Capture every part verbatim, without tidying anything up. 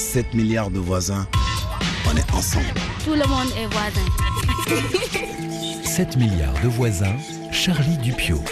sept milliards de voisins, on est ensemble. Tout le monde est voisin. sept milliards de voisins, Charlie Dupiot.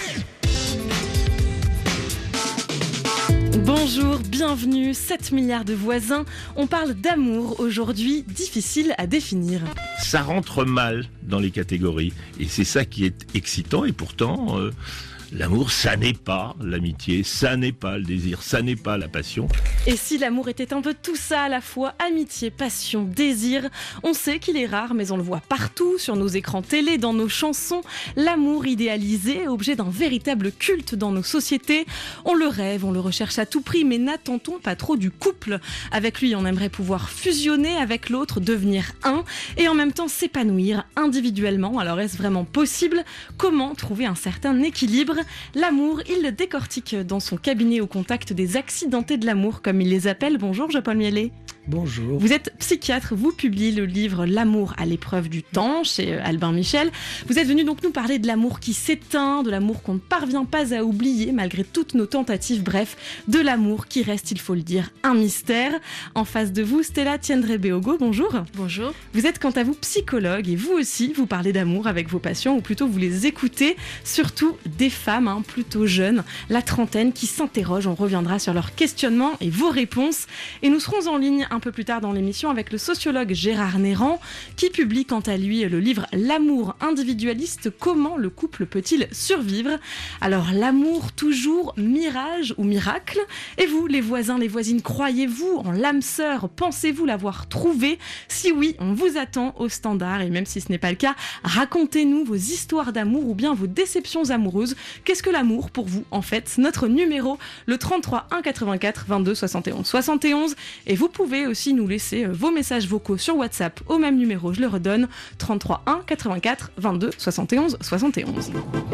Bonjour, bienvenue, sept milliards de voisins. On parle d'amour aujourd'hui, difficile à définir. Ça rentre mal dans les catégories et c'est ça qui est excitant et pourtant... Euh L'amour, ça n'est pas l'amitié, ça n'est pas le désir, ça n'est pas la passion. Et si l'amour était un peu tout ça à la fois, amitié, passion, désir, on sait qu'il est rare, mais on le voit partout, sur nos écrans télé, dans nos chansons. L'amour idéalisé, objet d'un véritable culte dans nos sociétés. On le rêve, on le recherche à tout prix, mais n'attendons pas trop du couple. Avec lui, on aimerait pouvoir fusionner avec l'autre, devenir un, et en même temps s'épanouir individuellement. Alors est-ce vraiment possible ? Comment trouver un certain équilibre ? L'amour, il le décortique dans son cabinet au contact des accidentés de l'amour, comme il les appelle. Bonjour Jean-Paul Miellet. Bonjour. Vous êtes psychiatre, vous publiez le livre L'amour à l'épreuve du temps chez Albin Michel. Vous êtes venu donc nous parler de l'amour qui s'éteint, de l'amour qu'on ne parvient pas à oublier malgré toutes nos tentatives, bref, de l'amour qui reste, il faut le dire, un mystère. En face de vous, Stella Tiendre-Beogo, bonjour. Bonjour. Vous êtes quant à vous psychologue et vous aussi, vous parlez d'amour avec vos patients ou plutôt vous les écoutez, surtout des femmes hein, plutôt jeunes, la trentaine qui s'interrogent. On reviendra sur leurs questionnements et vos réponses et nous serons en ligne un peu plus tard dans l'émission avec le sociologue Gérard Néran qui publie quant à lui le livre L'amour individualiste, comment le couple peut-il survivre ? Alors l'amour toujours mirage ou miracle ? Et vous les voisins, les voisines, croyez-vous en l'âme sœur ? Pensez-vous l'avoir trouvé ? Si oui, on vous attend au standard et même si ce n'est pas le cas, racontez-nous vos histoires d'amour ou bien vos déceptions amoureuses. Qu'est-ce que l'amour pour vous en fait ? Notre numéro, le trente-trois un quatre-vingt-quatre vingt-deux soixante et onze soixante et onze et vous pouvez aussi nous laisser vos messages vocaux sur WhatsApp au même numéro, je le redonne, trente-trois un quatre-vingt-quatre vingt-deux soixante et onze soixante et onze.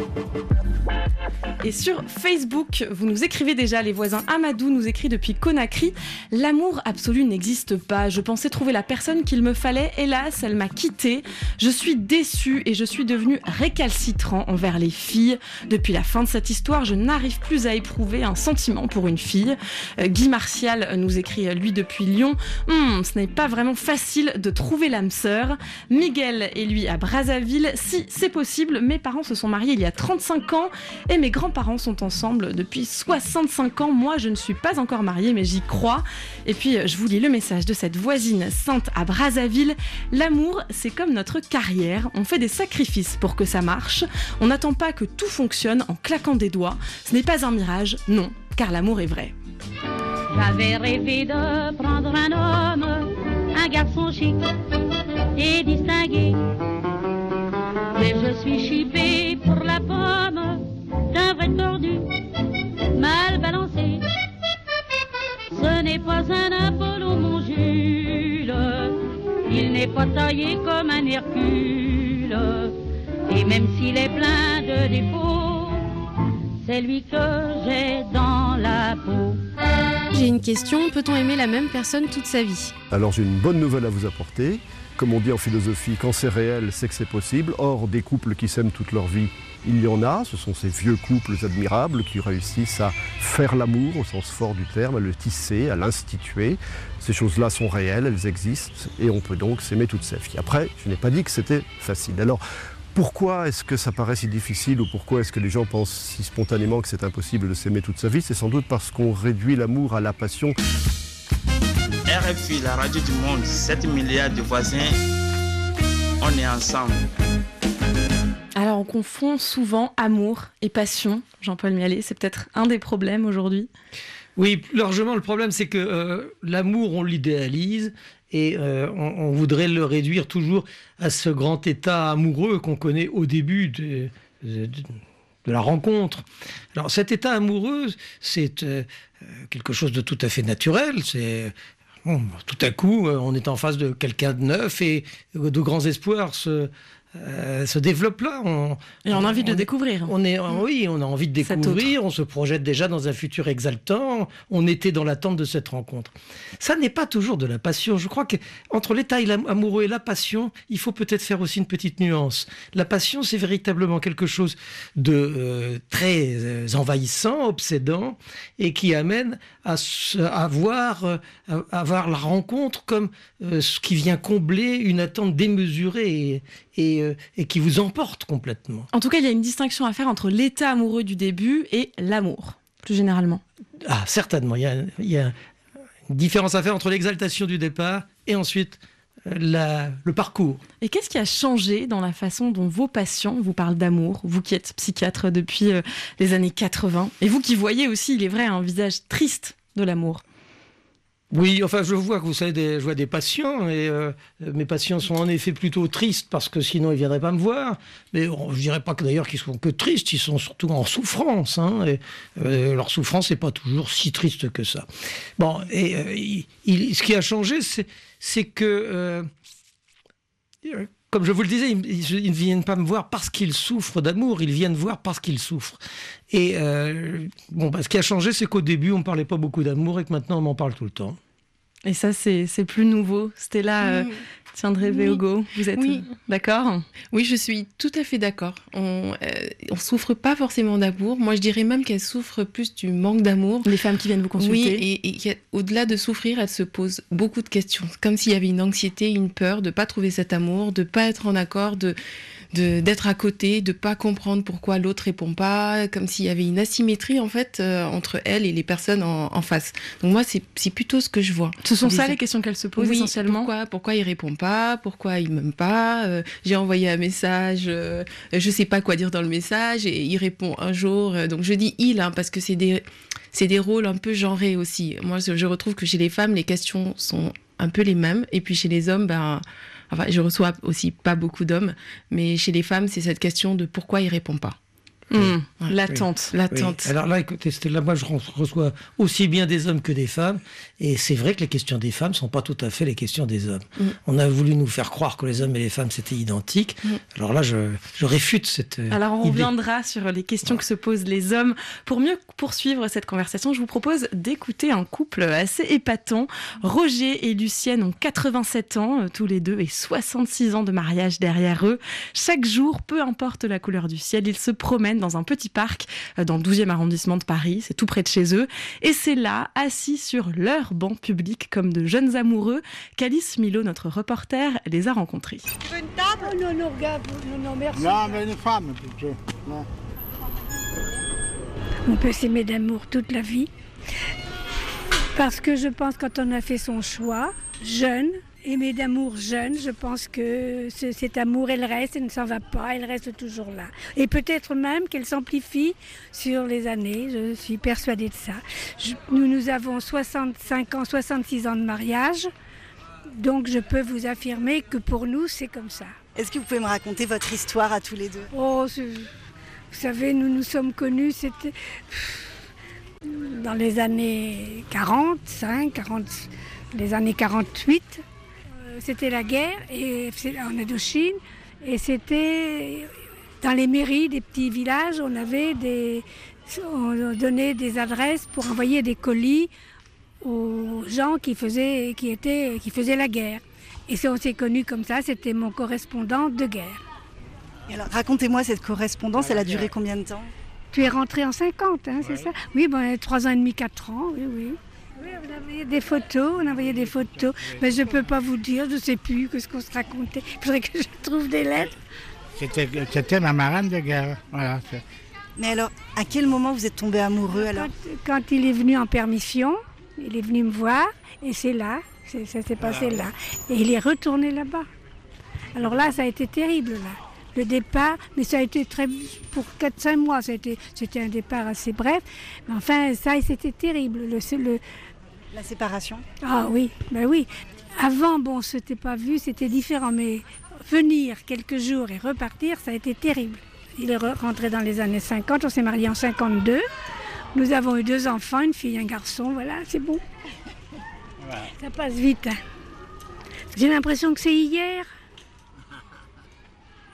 Et sur Facebook, vous nous écrivez déjà, les voisins. Amadou nous écrit depuis Conakry. L'amour absolu n'existe pas. Je pensais trouver la personne qu'il me fallait. Hélas, elle m'a quitté. Je suis déçu et je suis devenu récalcitrant envers les filles. Depuis la fin de cette histoire, je n'arrive plus à éprouver un sentiment pour une fille. Euh, Guy Martial nous écrit, lui, depuis Lyon. Hum, ce n'est pas vraiment facile de trouver l'âme sœur. Miguel est lui à Brazzaville. Si, c'est possible. Mes parents se sont mariés il y a trente-cinq ans et mes grands-parents sont ensemble depuis soixante-cinq ans. Moi, je ne suis pas encore mariée, mais j'y crois. Et puis, je vous lis le message de cette voisine sainte à Brazzaville. L'amour, c'est comme notre carrière. On fait des sacrifices pour que ça marche. On n'attend pas que tout fonctionne en claquant des doigts. Ce n'est pas un mirage, non, car l'amour est vrai. J'avais rêvé de prendre un homme, un garçon chic et distingué. Mais je suis chipée pour la pomme d'un vrai tordu, mal balancé. Ce n'est pas un Apollo, mon Jules, il n'est pas taillé comme un Hercule. Et même s'il est plein de défauts, c'est lui que j'ai dans la peau. J'ai une question, peut-on aimer la même personne toute sa vie ? Alors j'ai une bonne nouvelle à vous apporter. Comme on dit en philosophie, quand c'est réel, c'est que c'est possible. Or, des couples qui s'aiment toute leur vie, il y en a. Ce sont ces vieux couples admirables qui réussissent à faire l'amour, au sens fort du terme, à le tisser, à l'instituer. Ces choses-là sont réelles, elles existent, et on peut donc s'aimer toute sa vie. Après, je n'ai pas dit que c'était facile. Alors, pourquoi est-ce que ça paraît si difficile ou pourquoi est-ce que les gens pensent si spontanément que c'est impossible de s'aimer toute sa vie ? C'est sans doute parce qu'on réduit l'amour à la passion. R F I, la radio du monde, sept milliards de voisins, on est ensemble. Alors on confond souvent amour et passion. Jean-Paul Miellet, c'est peut-être un des problèmes aujourd'hui. Oui, largement, le problème c'est que euh, l'amour on l'idéalise et euh, on, on voudrait le réduire toujours à ce grand état amoureux qu'on connaît au début de, de, de la rencontre. Alors cet état amoureux, c'est euh, quelque chose de tout à fait naturel, c'est... Bon, tout à coup, on est en face de quelqu'un de neuf et de grands espoirs se, euh, se développe là. On, Et on a envie de on, le découvrir. On est, oui, on a envie de découvrir, on se projette déjà dans un futur exaltant, on était dans l'attente de cette rencontre. Ça n'est pas toujours de la passion. Je crois qu'entre l'état amoureux et la passion, il faut peut-être faire aussi une petite nuance. La passion, c'est véritablement quelque chose de euh, très euh, envahissant, obsédant, et qui amène à, à, voir, euh, à voir la rencontre comme euh, ce qui vient combler une attente démesurée et, et, euh, et qui vous emporte complètement. En tout cas, il y a une distinction à faire entre l'état amoureux du début et l'amour, plus généralement. Ah, certainement. Il y a, il y a une différence à faire entre l'exaltation du départ et ensuite la, le parcours. Et qu'est-ce qui a changé dans la façon dont vos patients vous parlent d'amour, vous qui êtes psychiatre depuis euh, les années quatre-vingts, et vous qui voyez aussi, il est vrai, un visage triste de l'amour? Oui, enfin, je vois que vous savez, des, je vois des patients, et euh, mes patients sont en effet plutôt tristes parce que sinon ils ne viendraient pas me voir. Mais oh, je ne dirais pas que d'ailleurs qu'ils sont que tristes, ils sont surtout en souffrance. Hein, et, euh, leur souffrance n'est pas toujours si triste que ça. Bon, et euh, il, il, ce qui a changé, c'est, c'est que, euh, comme je vous le disais, ils, ils ne viennent pas me voir parce qu'ils souffrent d'amour, ils viennent voir parce qu'ils souffrent. Et euh, bon, bah, ce qui a changé, c'est qu'au début, on ne parlait pas beaucoup d'amour et que maintenant, on m'en parle tout le temps. Et ça, c'est, c'est plus nouveau. Stella euh, mmh. Tiendré-Véogo, oui. Vous êtes oui. d'accord? Oui, je suis tout à fait d'accord. On ne euh, souffre pas forcément d'amour. Moi, je dirais même qu'elles souffrent plus du manque d'amour. Les femmes qui viennent vous consulter. Oui, et, et au-delà de souffrir, elles se posent beaucoup de questions. Comme s'il y avait une anxiété, une peur de ne pas trouver cet amour, de ne pas être en accord, de... De, d'être à côté, de pas comprendre pourquoi l'autre répond pas, comme s'il y avait une asymétrie en fait euh, entre elle et les personnes en, en face. Donc moi c'est, c'est plutôt ce que je vois. Ce sont les... ça les questions qu'elle se pose oui, essentiellement. Pourquoi, pourquoi il répond pas, pourquoi il m'aime pas, euh, j'ai envoyé un message, euh, je sais pas quoi dire dans le message et il répond un jour. Euh, donc je dis il hein, parce que c'est des c'est des rôles un peu genrés aussi. Moi je, je retrouve que chez les femmes les questions sont un peu les mêmes et puis chez les hommes ben enfin, je reçois aussi pas beaucoup d'hommes, mais chez les femmes, c'est cette question de pourquoi ils répondent pas. Mmh, ouais, l'attente. Oui, l'attente. Oui. Alors là, écoutez, Stella, moi, je reçois aussi bien des hommes que des femmes. Et c'est vrai que les questions des femmes ne sont pas tout à fait les questions des hommes. Mmh. On a voulu nous faire croire que les hommes et les femmes, c'était identique. Mmh. Alors là, je, je réfute cette Alors, on idée. reviendra sur les questions que se posent les hommes. Pour mieux poursuivre cette conversation, je vous propose d'écouter un couple assez épatant. Roger et Lucienne ont quatre-vingt-sept ans, tous les deux, et soixante-six ans de mariage derrière eux. Chaque jour, peu importe la couleur du ciel, ils se promènent dans un petit parc dans le douzième arrondissement de Paris, c'est tout près de chez eux. Et c'est là, assis sur leur banc public comme de jeunes amoureux, qu'Alice Milo, notre reporter, les a rencontrés. Tu veux une table? Oh non, non, regarde, non, non, merci. Non, mais une femme plutôt. Non. On peut s'aimer d'amour toute la vie. Parce que je pense quand on a fait son choix, jeune, aimer d'amour jeune, je pense que ce, cet amour, elle reste, elle ne s'en va pas, elle reste toujours là. Et peut-être même qu'elle s'amplifie sur les années, je suis persuadée de ça. Je, nous, nous avons soixante-cinq ans, soixante-six ans de mariage, donc je peux vous affirmer que pour nous, c'est comme ça. Est-ce que vous pouvez me raconter votre histoire à tous les deux? Oh, vous savez, nous nous sommes connus, c'était dans les années quarante-cinq, quarante, les années quarante-huit. C'était la guerre et en Indochine et c'était dans les mairies des petits villages, on avait des, on donnait des adresses pour envoyer des colis aux gens qui faisaient, qui étaient, qui faisaient la guerre. Et on s'est connus comme ça, c'était mon correspondant de guerre. Et alors, racontez-moi cette correspondance, elle a duré combien de temps? Tu es rentré en cinquante, hein, c'est ouais. ça? Oui, bon, trois ans et demi, quatre ans, oui, oui. Oui, on envoyait des photos, on envoyait des photos, mais je ne peux pas vous dire, je ne sais plus ce qu'on se racontait. Il faudrait que je trouve des lettres. C'était, c'était ma marraine de guerre, voilà. Mais alors, à quel moment vous êtes tombé amoureux alors? Quand, quand il est venu en permission, il est venu me voir, et c'est là, c'est, ça s'est passé là. Et il est retourné là-bas. Alors là, ça a été terrible, là. Le départ, mais ça a été très pour quatre cinq mois, ça a été, c'était un départ assez bref. Mais enfin, ça, c'était terrible. Le, le... La séparation? Ah oui, ben oui. Avant, bon, c'était pas vu, c'était différent, mais venir quelques jours et repartir, ça a été terrible. Il est rentré dans les années cinquante, on s'est mariés en cinquante-deux. Nous avons eu deux enfants, une fille et un garçon, voilà, c'est bon. Ouais. Ça passe vite. Hein. J'ai l'impression que c'est hier.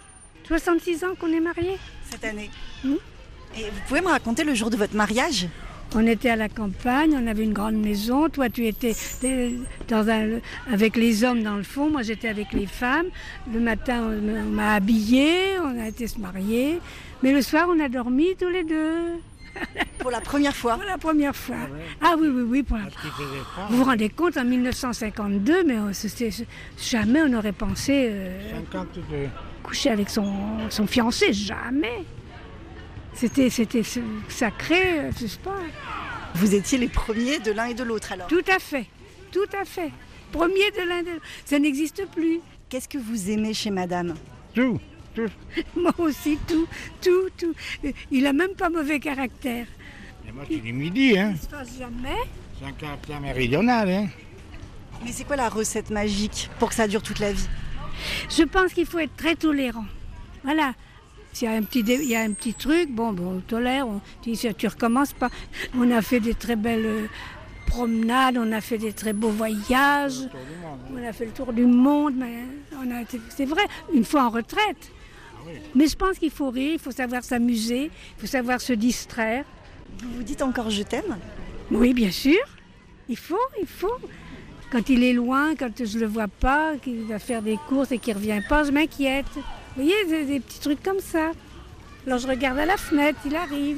soixante-six ans qu'on est mariés. Cette année. Mmh. Et vous pouvez me raconter le jour de votre mariage? On était à la campagne, on avait une grande maison. Toi, tu étais dans un, avec les hommes dans le fond. Moi, j'étais avec les femmes. Le matin, on m'a habillée, on a été se marier. Mais le soir, on a dormi tous les deux. Pour la première fois? Pour la première fois. Ah, ouais. Ah oui, oui, oui. Pour la... Vous vous rendez compte, en mille neuf cent cinquante-deux, mais jamais on n'aurait pensé euh, cinquante-deux. Coucher avec son, son fiancé. Jamais. C'était, c'était sacré, je sais pas. Vous étiez les premiers de l'un et de l'autre alors? Tout à fait, tout à fait. Premiers de l'un et de l'autre. Ça n'existe plus. Qu'est-ce que vous aimez chez madame? Tout, tout. Moi aussi, tout, tout, tout. Il a même pas mauvais caractère. Et moi, c'est du midi, hein. Il ne se passe jamais. C'est un caractère méridional, hein. Mais c'est quoi la recette magique pour que ça dure toute la vie? Je pense qu'il faut être très tolérant. Voilà. S'il y a un petit, dé... il y a un petit truc, bon, bon on tolère, on dit tu recommences pas. On a fait des très belles euh, promenades, on a fait des très beaux voyages, on a fait le tour du monde, mais on a été... c'est vrai, une fois en retraite. Mais je pense qu'il faut rire, il faut savoir s'amuser, il faut savoir se distraire. Vous vous dites encore je t'aime? Oui, bien sûr, il faut, il faut. Quand il est loin, quand je le vois pas, qu'il va faire des courses et qu'il revient pas, je m'inquiète. Vous voyez, des, des petits trucs comme ça. Alors je regarde à la fenêtre, il arrive.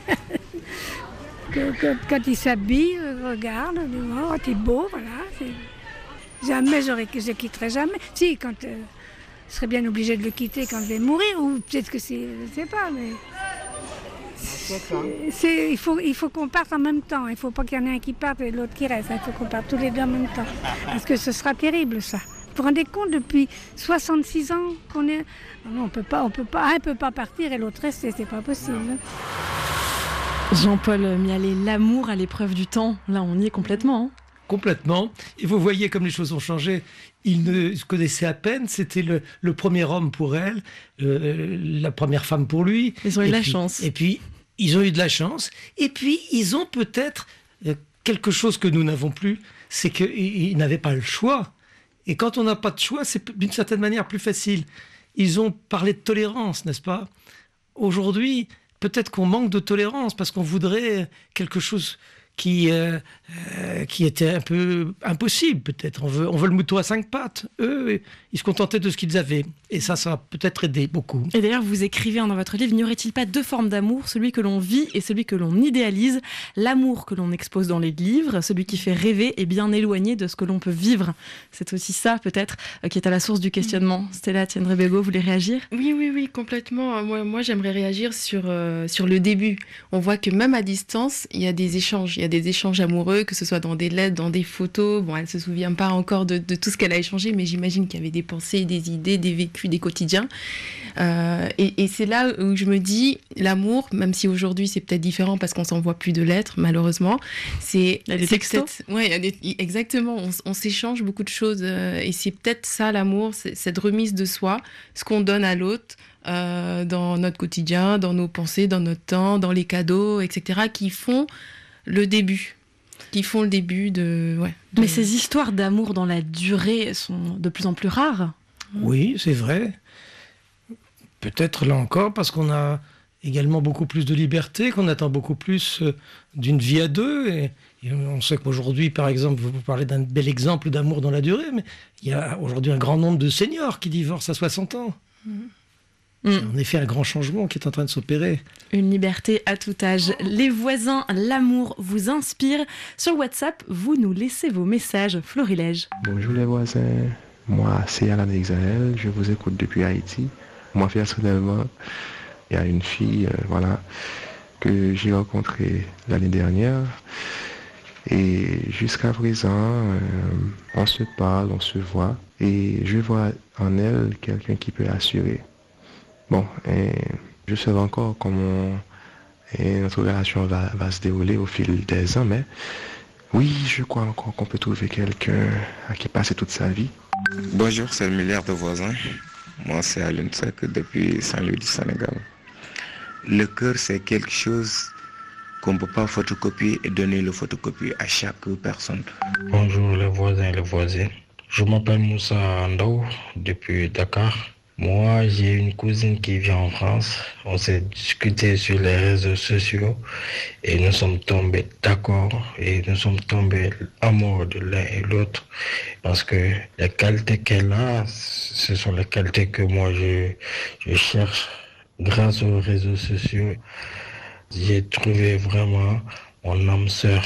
que, que, quand il s'habille, je regarde, je dis, oh, t'es beau, voilà. Jamais, je ne quitterai jamais. Si, quand euh, je serais bien obligée de le quitter quand je vais mourir, ou peut-être que c'est, je ne sais pas, mais... C'est, il faut, il faut qu'on parte en même temps. Il ne faut pas qu'il y en ait un qui parte et l'autre qui reste. Il faut qu'on parte tous les deux en même temps. Parce que ce sera terrible, ça. Vous vous rendez compte, depuis soixante-six ans qu'on est... Non, on peut pas, on peut pas, un ne peut pas partir et l'autre rester, c'est pas possible. Jean-Paul Mialet, l'amour à l'épreuve du temps, là on y est complètement. Hein. Complètement. Et vous voyez comme les choses ont changé. Ils ne se connaissaient à peine, c'était le, le premier homme pour elle, euh, la première femme pour lui. Ils ont eu et de la puis, chance. Et puis, ils ont eu de la chance. Et puis, ils ont peut-être euh, quelque chose que nous n'avons plus, c'est qu'ils n'avaient pas le choix. Et quand on n'a pas de choix, c'est d'une certaine manière plus facile. Ils ont parlé de tolérance, n'est-ce pas? Aujourd'hui, peut-être qu'on manque de tolérance parce qu'on voudrait quelque chose qui, euh, euh, qui était un peu impossible, peut-être. On veut, on veut le mouton à cinq pattes. Eux, ils se contentaient de ce qu'ils avaient. Et ça, ça a peut-être aidé beaucoup. Et d'ailleurs, vous écrivez dans votre livre, n'y aurait-il pas deux formes d'amour, celui que l'on vit et celui que l'on idéalise? L'amour que l'on expose dans les livres, celui qui fait rêver, est bien éloigné de ce que l'on peut vivre. C'est aussi ça, peut-être, qui est à la source du questionnement. Mmh. Stella Tiendré-Bégaud, vous voulez réagir? Oui, oui, oui, complètement. Moi, moi j'aimerais réagir sur, euh, sur le début. On voit que même à distance, il y a des échanges. Il y a des échanges amoureux, que ce soit dans des lettres, dans des photos. Bon, elle ne se souvient pas encore de, de tout ce qu'elle a échangé, mais j'imagine qu'il y avait des pensées, des idées, des vécus, des quotidiens. Euh, et, et c'est là où je me dis, l'amour, même si aujourd'hui c'est peut-être différent parce qu'on s'envoie plus de lettres, malheureusement, c'est... Il y a des textos. Oui, exactement. On, on s'échange beaucoup de choses. Euh, et c'est peut-être ça, l'amour, c'est cette remise de soi, ce qu'on donne à l'autre, euh, dans notre quotidien, dans nos pensées, dans notre temps, dans les cadeaux, et cetera, qui font le début. Qui font le début de... Ouais, de... Mais ces histoires d'amour dans la durée sont de plus en plus rares. Oui, c'est vrai. Peut-être là encore parce qu'on a également beaucoup plus de liberté, qu'on attend beaucoup plus d'une vie à deux. Et, et on sait qu'aujourd'hui, par exemple, vous parlez d'un bel exemple d'amour dans la durée, mais il y a aujourd'hui un grand nombre de seniors qui divorcent à soixante ans. Mmh. C'est en effet un grand changement qui est en train de s'opérer. Une liberté à tout âge. Les voisins, l'amour vous inspire. Sur WhatsApp, vous nous laissez vos messages. Florilège. Bonjour les voisins. Moi, c'est Alain Exaël. Je vous écoute depuis Haïti. Moi, personnellement, il y a une fille, euh, voilà, que j'ai rencontrée l'année dernière. Et jusqu'à présent, euh, on se parle, on se voit. Et je vois en elle quelqu'un qui peut assurer. Bon, et je sais encore comment et notre relation va, va se dérouler au fil des ans, mais oui, je crois encore qu'on peut trouver quelqu'un à qui passer toute sa vie. Bonjour, c'est le milliard de voisins. Moi, c'est Alun Sek depuis Saint-Louis du Sénégal. Le cœur, c'est quelque chose qu'on ne peut pas photocopier et donner le photocopie à chaque personne. Bonjour les voisins et les voisines. Je m'appelle Moussa Andao depuis Dakar. Moi, j'ai une cousine qui vit en France. On s'est discuté sur les réseaux sociaux et nous sommes tombés d'accord et nous sommes tombés amoureux de l'un et l'autre parce que les qualités qu'elle a, ce sont les qualités que moi je, je cherche. Grâce aux réseaux sociaux, j'ai trouvé vraiment mon âme sœur.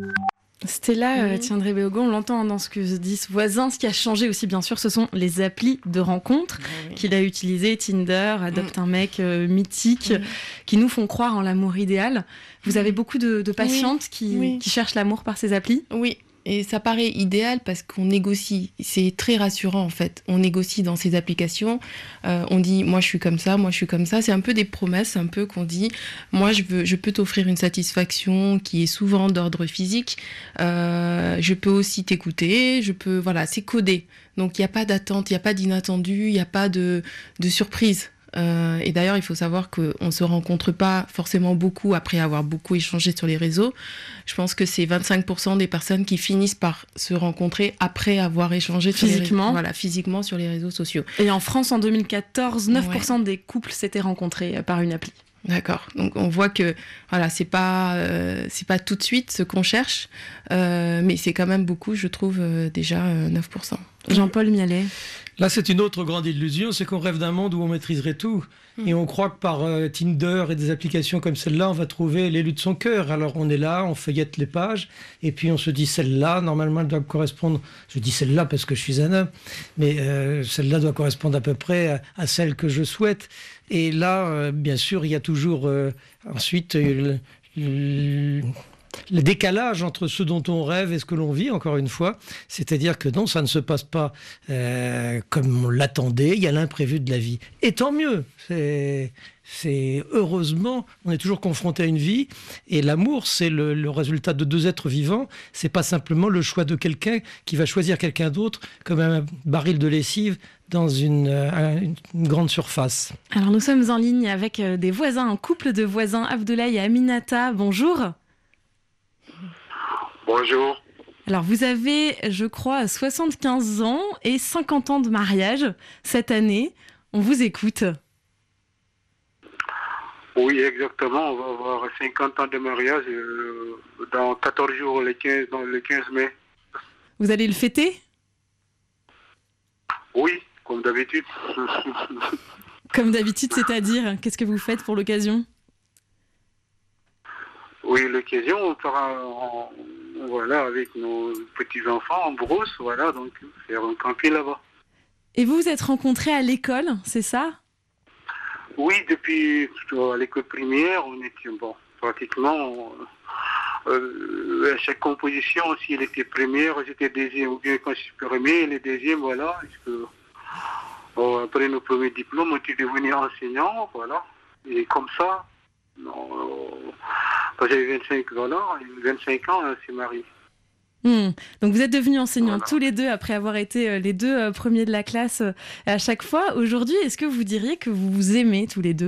Stella euh, Tiendré Béogo, on l'entend dans ce que dit ce voisin. Ce qui a changé aussi, bien sûr, ce sont les applis de rencontres oui. qu'il a utilisées, Tinder, Adopte mmh. un mec, euh, Mythique, mmh. qui nous font croire en l'amour idéal. Vous avez beaucoup de, de patientes oui. Qui, oui. qui cherchent l'amour par ces applis ? Oui. Et ça paraît idéal parce qu'on négocie. C'est très rassurant en fait. On négocie dans ces applications. Euh, on dit moi je suis comme ça, moi je suis comme ça. C'est un peu des promesses, un peu qu'on dit moi je veux, je peux t'offrir une satisfaction qui est souvent d'ordre physique. Euh, je peux aussi t'écouter. Je peux voilà, c'est codé. Donc il n'y a pas d'attente, il n'y a pas d'inattendu, il n'y a pas de, de surprise. Euh, et d'ailleurs, il faut savoir qu'on ne se rencontre pas forcément beaucoup après avoir beaucoup échangé sur les réseaux. Je pense que c'est vingt-cinq pour cent des personnes qui finissent par se rencontrer après avoir échangé physiquement. Sur les réseaux, voilà, physiquement sur les réseaux sociaux. Et en France, en deux mille quatorze, neuf pour cent ouais. des couples s'étaient rencontrés par une appli. D'accord. Donc on voit que voilà, c'est pas euh, c'est pas tout de suite ce qu'on cherche, euh, mais c'est quand même beaucoup, je trouve euh, déjà euh, neuf pour cent. Jean-Paul Mialet. Là, c'est une autre grande illusion, c'est qu'on rêve d'un monde où on maîtriserait tout. Mmh. Et on croit que par euh, Tinder et des applications comme celle-là, on va trouver l'élu de son cœur. Alors on est là, on feuillette les pages, et puis on se dit celle-là, normalement, elle doit correspondre... Je dis celle-là parce que je suis un homme, mais euh, celle-là doit correspondre à peu près à, à celle que je souhaite. Et là, euh, bien sûr, il y a toujours euh, ensuite... Euh, le, le, Le décalage entre ce dont on rêve et ce que l'on vit, encore une fois, c'est-à-dire que non, ça ne se passe pas euh, comme on l'attendait, il y a l'imprévu de la vie. Et tant mieux, c'est, c'est heureusement, on est toujours confronté à une vie, et l'amour, c'est le, le résultat de deux êtres vivants, c'est pas simplement le choix de quelqu'un qui va choisir quelqu'un d'autre comme un baril de lessive dans une, une, une grande surface. Alors nous sommes en ligne avec des voisins, un couple de voisins, Abdoulaye et Aminata, bonjour. Bonjour. Alors vous avez, je crois, soixante-quinze ans et cinquante ans de mariage cette année. On vous écoute. Oui, exactement. On va avoir cinquante ans de mariage euh, dans quatorze jours, le quinze, dans le quinze mai. Vous allez le fêter ? Oui, comme d'habitude. Comme d'habitude, c'est-à-dire, qu'est-ce que vous faites pour l'occasion ? Oui, l'occasion, on fera... En... Voilà, avec nos petits-enfants en brousse, voilà, donc faire un camping là-bas. Et vous vous êtes rencontrés à l'école, c'est ça ? Oui, depuis à l'école primaire, on était, bon, pratiquement, euh, à chaque composition, si elle était première, j'étais deuxième, ou bien quand je suis premier, les deuxièmes, voilà. Que, bon, après nos premiers diplômes, on était devenu enseignant, voilà. Et comme ça, non, euh, quand j'avais vingt-cinq, voilà, vingt-cinq ans, on s'est mariés. Mmh. Donc vous êtes devenus enseignants voilà. tous les deux après avoir été les deux euh, premiers de la classe euh, à chaque fois. Aujourd'hui, est-ce que vous diriez que vous vous aimez tous les deux ?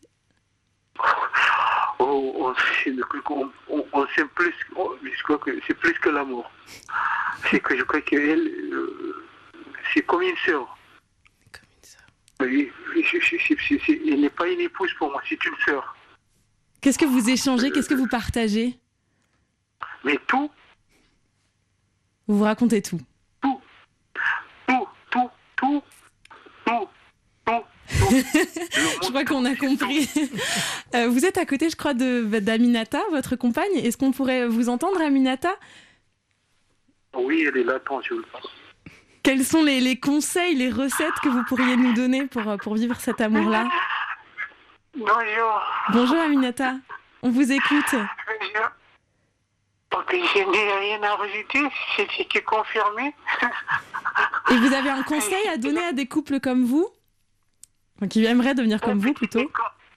Oh, on, on, on, on sait plus, oh, je crois que c'est plus que l'amour. C'est que je crois qu'elle, euh, c'est comme une sœur. Comme une sœur. Elle n'est pas une épouse pour moi, c'est une sœur. Qu'est-ce que vous échangez ? Qu'est-ce que vous partagez ? Mais tout. Vous vous racontez tout. Tout. Tout, tout, tout, tout, tout. Je crois qu'on a compris. euh, vous êtes à côté, je crois, de, d'Aminata, votre compagne. Est-ce qu'on pourrait vous entendre, Aminata ? Oui, elle est là, attends, je le passe. Quels sont les, les conseils, les recettes que vous pourriez nous donner pour, pour vivre cet amour-là ? Bonjour. Bonjour Aminata, on vous écoute. Bonjour. Donc, je n'ai rien à rajouter, c'est ce qui est confirmé. Et vous avez un conseil à donner à des couples comme vous ? Enfin, qui aimeraient devenir comme vous plutôt ?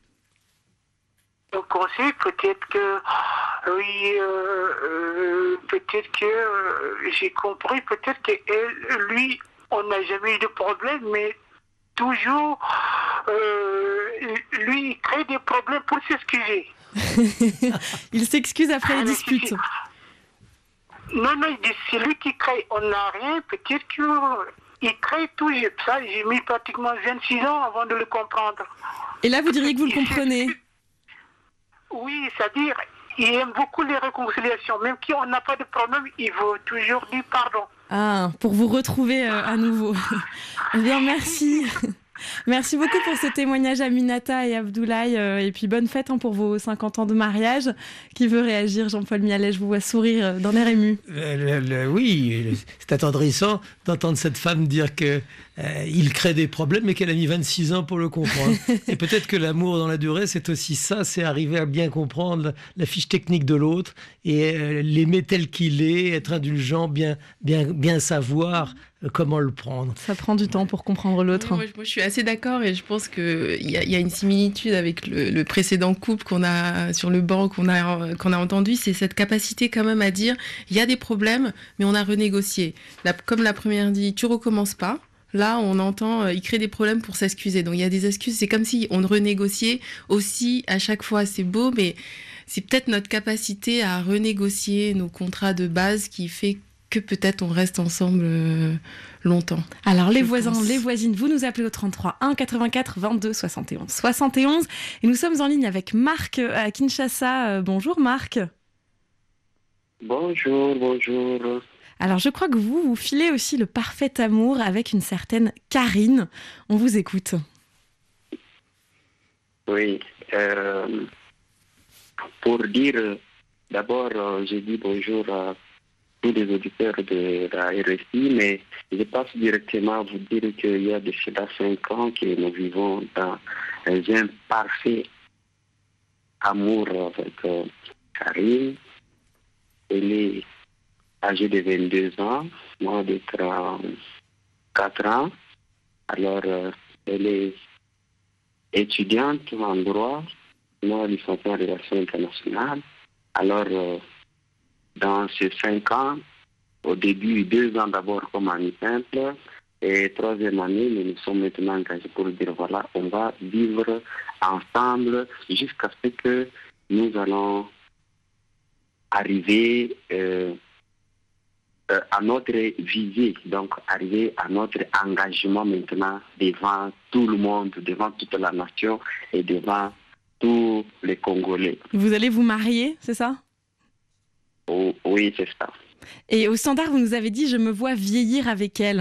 Un conseil, peut-être que, oui, euh, euh, peut-être que euh, j'ai compris, peut-être que elle, lui, on n'a jamais eu de problème, mais toujours, euh, lui, il crée des problèmes pour s'excuser. Il s'excuse après les disputes. Non, non, c'est lui qui crée. On n'a rien, peut-être que il crée tout. Ça, j'ai mis pratiquement vingt-six ans avant de le comprendre. Et là, vous diriez que vous le comprenez? Oui, c'est-à-dire, il aime beaucoup les réconciliations. Même si on n'a pas de problème, il veut toujours dire pardon. Ah, pour vous retrouver euh, à nouveau. Eh bien, merci. Merci beaucoup pour ce témoignage, Aminata et Abdoulaye. Euh, et puis bonne fête hein, pour vos cinquante ans de mariage. Qui veut réagir? Jean-Paul Mialet, je vous vois sourire dans R M U. Le, le, le, oui, c'est attendrissant d'entendre cette femme dire que euh, il crée des problèmes, mais qu'elle a mis vingt-six ans pour le comprendre. Et peut-être que l'amour dans la durée, c'est aussi ça, c'est arriver à bien comprendre la, la fiche technique de l'autre et euh, l'aimer tel qu'il est, être indulgent, bien, bien, bien savoir euh, comment le prendre. Ça prend du temps pour comprendre l'autre. Oui, moi, moi, je suis assez d'accord et je pense qu'il y, y a une similitude avec le, le précédent couple qu'on a sur le banc, qu'on a, qu'on a entendu, c'est cette capacité quand même à dire il y a des problèmes, mais on a renégocié. La, comme la première dit, tu recommences pas. Là, on entend, euh, il crée des problèmes pour s'excuser. Donc, il y a des excuses. C'est comme si on renégociait aussi à chaque fois. C'est beau, mais c'est peut-être notre capacité à renégocier nos contrats de base qui fait que peut-être on reste ensemble euh, longtemps. Alors, les voisins, pense. les voisines, vous nous appelez au trente-trois un quatre-vingt-quatre vingt-deux soixante et onze soixante et onze. Et nous sommes en ligne avec Marc à Kinshasa. Euh, bonjour, Marc. Bonjour, bonjour. Alors, je crois que vous, vous filez aussi le parfait amour avec une certaine Karine. On vous écoute. Oui. Euh, pour dire, d'abord, euh, je dis bonjour à tous les auditeurs de la R S I, mais je passe directement à vous dire qu'il y a de cela cinq ans que nous vivons dans un parfait amour avec euh, Karine. Elle est âgée de vingt-deux ans, moi de trente-quatre ans. Alors, euh, elle est étudiante en droit, moi licenciée en relations internationales. Alors, euh, dans ces cinq ans, au début, deux ans d'abord comme ami simple, et troisième année, nous nous sommes maintenant engagés pour dire voilà, on va vivre ensemble jusqu'à ce que nous allons arriver euh, euh, à notre visée, donc arriver à notre engagement maintenant devant tout le monde, devant toute la nation et devant tous les Congolais. Vous allez vous marier, c'est ça? Oh, oui, c'est ça. Et au standard, vous nous avez dit « je me vois vieillir avec elle ».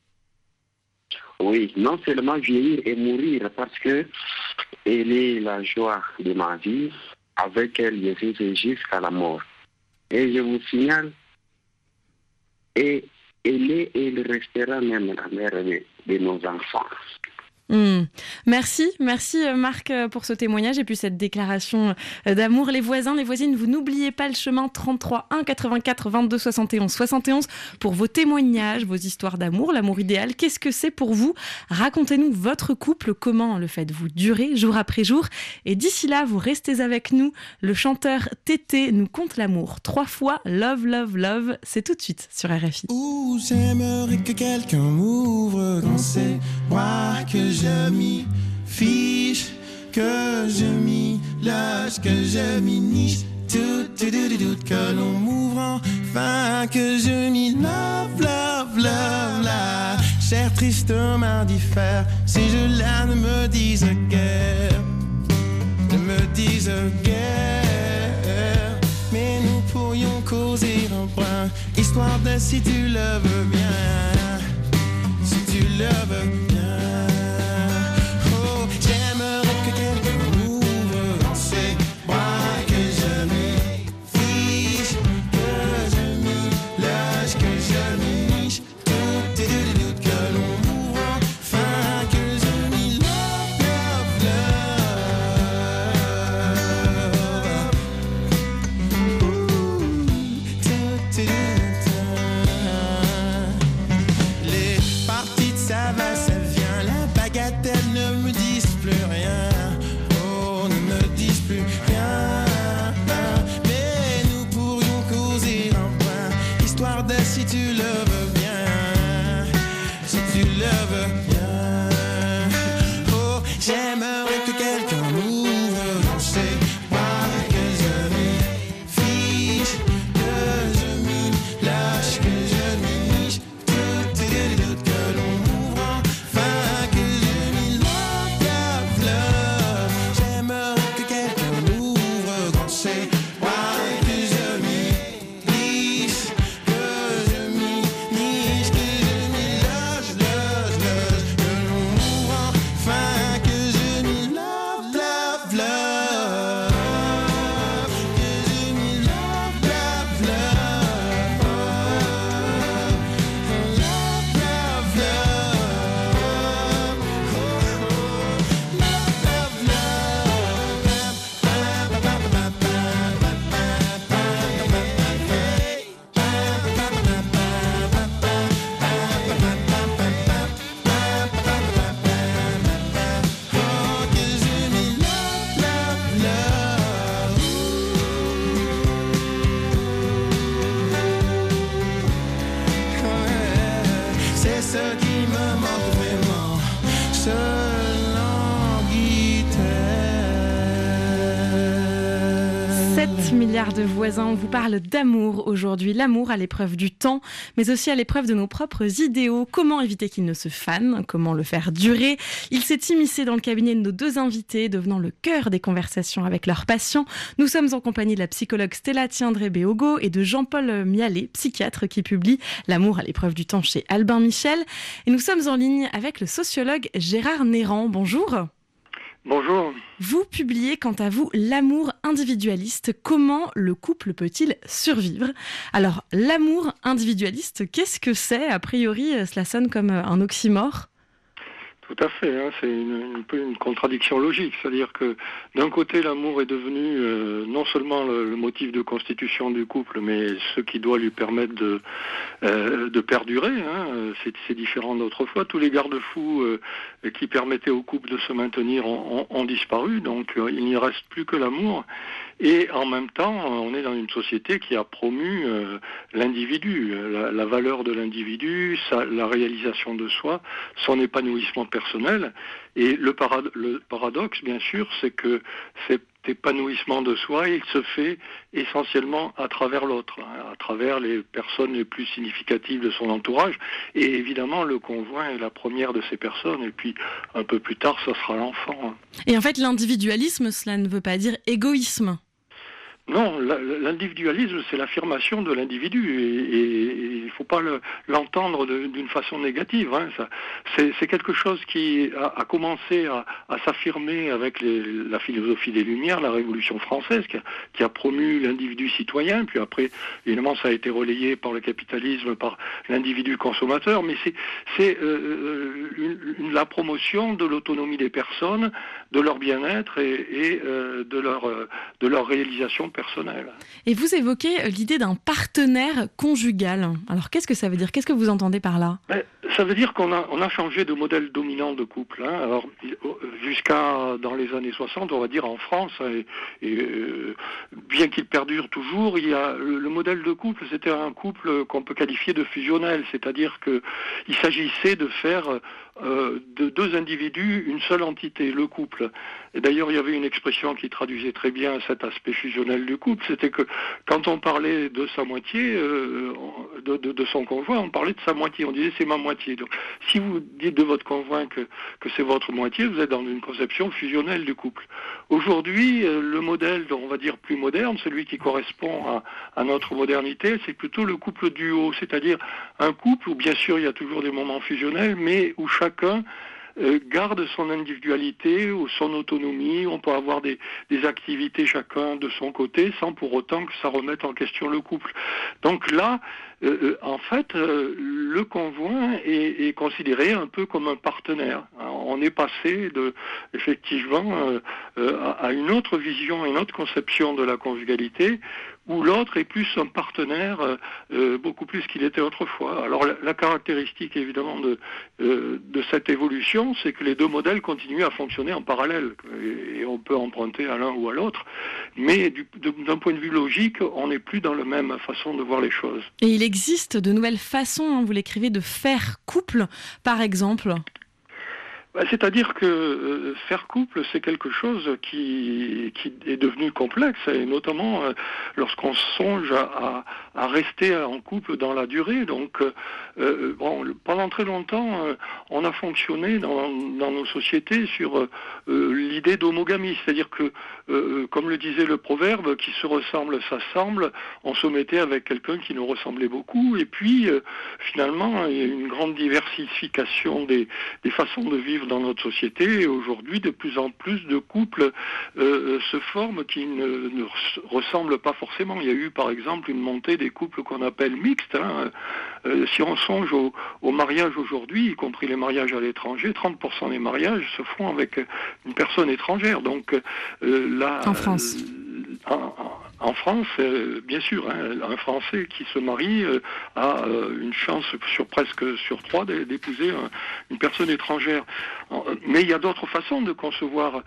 Oui, non seulement vieillir et mourir, parce que elle est la joie de ma vie. Avec elle, je vivrai jusqu'à la mort. Et je vous signale, et elle est et elle restera même la mère de, de nos enfants. Mmh. Merci, merci Marc pour ce témoignage et puis cette déclaration d'amour. Les voisins, les voisines, vous n'oubliez pas le chemin trente-trois un quatre-vingt-quatre vingt-deux soixante et onze soixante et onze pour vos témoignages, vos histoires d'amour, l'amour idéal. Qu'est-ce que c'est pour vous? Racontez-nous votre couple, comment le faites-vous durer jour après jour? Et d'ici là, vous restez avec nous. Le chanteur Tété nous conte l'amour trois fois. Love, love, love. C'est tout de suite sur R F I. Ouh, j'aimerais que quelqu'un m'ouvre dans ses bras, que je m'y fiche, que je m'y lâche, que je m'y niche, tout, tout, tout, tout, que l'on m'ouvre enfin, que je m'y love, love, love, la chair triste m'indiffère, si je la ne me dise guère, ne me dise guère, mais nous pourrions causer un point, histoire de si tu le veux bien, si tu le veux bien. Si tu le veux bien, si tu le veux bien, oh, j'aimerais que quelqu'un m'ouvre dans ses bras, que je m'y fiche, que je m'y lâche, que je m'y niche, tout, tout, tout, tout, que l'on ce qui me manque vraiment, je sept milliards de voisins, on vous parle d'amour aujourd'hui. L'amour à l'épreuve du temps, mais aussi à l'épreuve de nos propres idéaux. Comment éviter qu'il ne se fane? Comment le faire durer? Il s'est immiscé dans le cabinet de nos deux invités, devenant le cœur des conversations avec leurs patients. Nous sommes en compagnie de la psychologue Stella Tiendré-Béogo et de Jean-Paul Mialet, psychiatre, qui publie L'amour à l'épreuve du temps chez Albin Michel. Et nous sommes en ligne avec le sociologue Gérard Néran. Bonjour. Bonjour. Vous publiez quant à vous L'amour individualiste, comment le couple peut-il survivre? Alors, l'amour individualiste, qu'est-ce que c'est? A priori, cela sonne comme un oxymore. Tout à fait, hein, c'est une, un peu une contradiction logique, c'est-à-dire que d'un côté l'amour est devenu euh, non seulement le, le motif de constitution du couple, mais ce qui doit lui permettre de, euh, de perdurer, hein, c'est, c'est différent d'autrefois. Tous les garde-fous euh, qui permettaient au couple de se maintenir ont, ont, ont disparu, donc euh, il n'y reste plus que l'amour. Et en même temps, on est dans une société qui a promu euh, l'individu, la, la valeur de l'individu, sa, la réalisation de soi, son épanouissement personnel. Et le, parad- le paradoxe, bien sûr, c'est que cet épanouissement de soi, il se fait essentiellement à travers l'autre, hein, à travers les personnes les plus significatives de son entourage. Et évidemment, le conjoint est la première de ces personnes. Et puis, un peu plus tard, ce sera l'enfant. Hein. Et en fait, l'individualisme, cela ne veut pas dire égoïsme. Non, l'individualisme, c'est l'affirmation de l'individu et il ne faut pas le, l'entendre de, d'une façon négative. Hein. Ça, c'est, c'est quelque chose qui a, a commencé à, à s'affirmer avec les, la philosophie des Lumières, la Révolution française, qui a, qui a promu l'individu citoyen, puis après, évidemment, ça a été relayé par le capitalisme, par l'individu consommateur, mais c'est, c'est euh, une, une, la promotion de l'autonomie des personnes, de leur bien-être et, et euh, de, leur, de leur réalisation personnel. Et vous évoquez l'idée d'un partenaire conjugal. Alors qu'est-ce que ça veut dire? Qu'est-ce que vous entendez par là? Ben, ça veut dire qu'on a, on a changé de modèle dominant de couple. Hein. Alors jusqu'à dans les années soixante, on va dire en France, et, et euh, bien qu'il perdure toujours, il y a le, le modèle de couple, c'était un couple qu'on peut qualifier de fusionnel, c'est-à-dire que il s'agissait de faire euh, de deux individus une seule entité, le couple. Et d'ailleurs, il y avait une expression qui traduisait très bien cet aspect fusionnel du couple, c'était que quand on parlait de sa moitié, euh, de, de, de son conjoint, on parlait de sa moitié, on disait c'est ma moitié. Donc, si vous dites de votre conjoint que, que c'est votre moitié, vous êtes dans une conception fusionnelle du couple. Aujourd'hui, euh, le modèle, on va dire plus moderne, celui qui correspond à, à notre modernité, c'est plutôt le couple duo, c'est-à-dire un couple où bien sûr il y a toujours des moments fusionnels, mais où chacun Euh, garde son individualité ou son autonomie, on peut avoir des, des activités chacun de son côté sans pour autant que ça remette en question le couple. Donc là, euh, en fait, euh, le conjoint est, est considéré un peu comme un partenaire. On est passé de, effectivement euh, euh, à une autre vision, une autre conception de la conjugalité, où l'autre est plus un partenaire, euh, beaucoup plus qu'il était autrefois. Alors la, la caractéristique évidemment de, euh, de cette évolution, c'est que les deux modèles continuent à fonctionner en parallèle, et, et on peut emprunter à l'un ou à l'autre, mais du, de, d'un point de vue logique, on n'est plus dans la même façon de voir les choses. Et il existe de nouvelles façons, hein, vous l'écrivez, de faire couple, par exemple? C'est-à-dire que euh, faire couple, c'est quelque chose qui, qui est devenu complexe, et notamment euh, lorsqu'on songe à, à, à rester en couple dans la durée. Donc, euh, bon, pendant très longtemps, euh, on a fonctionné dans, dans nos sociétés sur euh, l'idée d'homogamie, c'est-à-dire que, euh, comme le disait le proverbe, qui se ressemble s'assemble, on se mettait avec quelqu'un qui nous ressemblait beaucoup, et puis euh, finalement, il y a une grande diversification des, des façons de vivre dans notre société, et aujourd'hui de plus en plus de couples euh, se forment qui ne, ne ressemblent pas forcément. Il y a eu par exemple une montée des couples qu'on appelle mixtes. Hein. Euh, si on songe au, au mariage aujourd'hui, y compris les mariages à l'étranger, trente pour cent des mariages se font avec une personne étrangère. Donc euh, là, en France. Euh, en, en France, euh, bien sûr, hein, un Français qui se marie euh, a euh, une chance sur presque sur trois d'épouser un, une personne étrangère. Mais il y a d'autres façons de concevoir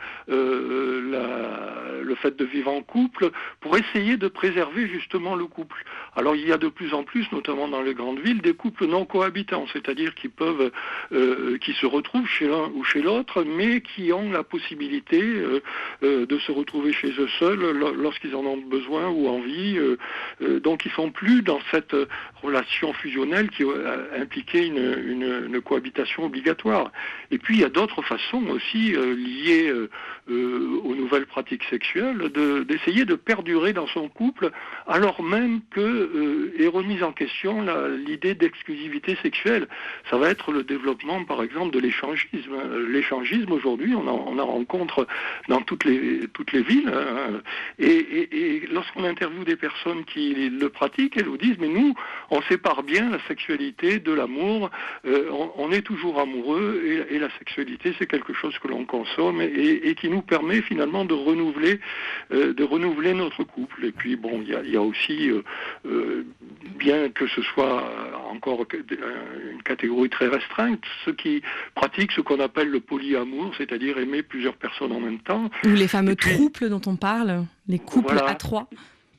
euh, la, le fait de vivre en couple pour essayer de préserver justement le couple. Alors il y a de plus en plus, notamment dans les grandes villes, des couples non cohabitants, c'est-à-dire qui peuvent, euh, qui se retrouvent chez l'un ou chez l'autre, mais qui ont la possibilité euh, euh, de se retrouver chez eux seuls lorsqu'ils en ont besoin ou envie. Euh, euh, donc ils sont plus dans cette relation fusionnelle qui euh, impliquait une, une, une cohabitation obligatoire. Et puis il y a d'autres façons aussi euh, liées euh, euh, aux nouvelles pratiques sexuelles de, d'essayer de perdurer dans son couple alors même que euh, est remise en question la, l'idée d'exclusivité sexuelle. Ça va être le développement par exemple de l'échangisme. L'échangisme aujourd'hui on en, on en rencontre dans toutes les, toutes les villes hein, et, et, et lorsqu'on interviewe des personnes qui le pratiquent, elles vous disent mais nous on sépare bien la sexualité de l'amour, euh, on, on est toujours amoureux et, et la sexualité c'est quelque chose que l'on consomme et, et qui nous permet finalement de renouveler euh, de renouveler notre couple. Et puis bon, il y a, il y a aussi euh, euh, bien que ce soit encore une catégorie très restreinte, ceux qui pratiquent ce qu'on appelle le polyamour, c'est-à-dire aimer plusieurs personnes en même temps. Ou les fameux puis, trouples dont on parle, les couples voilà. à trois.